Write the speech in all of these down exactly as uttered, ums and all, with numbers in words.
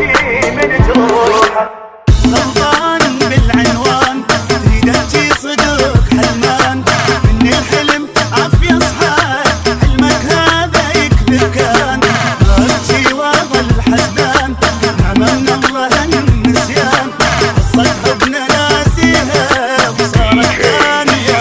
قلبي من جروحه. غلطان بالعنوان تريد ابكي صدق حلمان من الحلم عافية صحاك حلمك هذا يكذب كان ابكي واظل حزنان نعمة من الله النسيان قصة حبنا ناسيها وصارت ثانية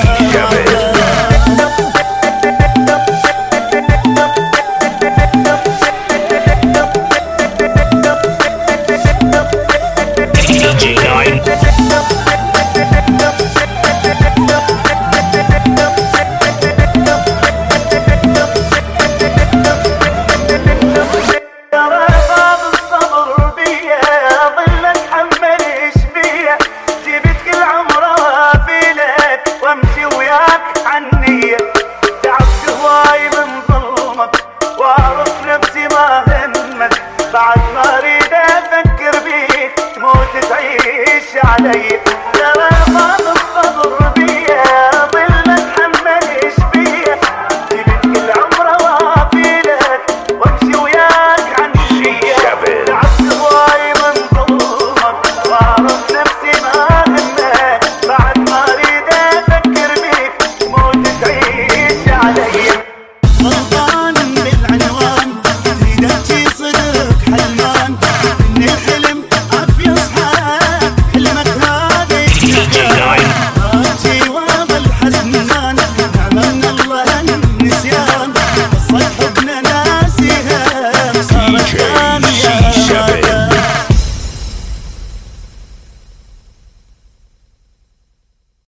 بعد ما اريد افكر بيك تموت تعيش علي.